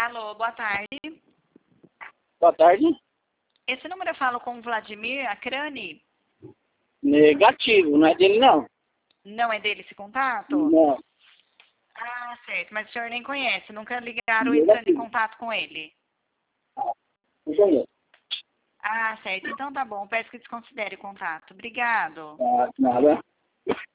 Alô, boa tarde. Boa tarde. Esse número eu falo com o Vladimir Akrani? Negativo, não é dele não. Não é dele esse contato? Não. Ah, certo. Mas o senhor nem conhece, nunca ligaram Negativo. entrando em contato com ele? Não conheço. Ah, certo. Então tá bom, peço que desconsidere o contato. Obrigado. Nada.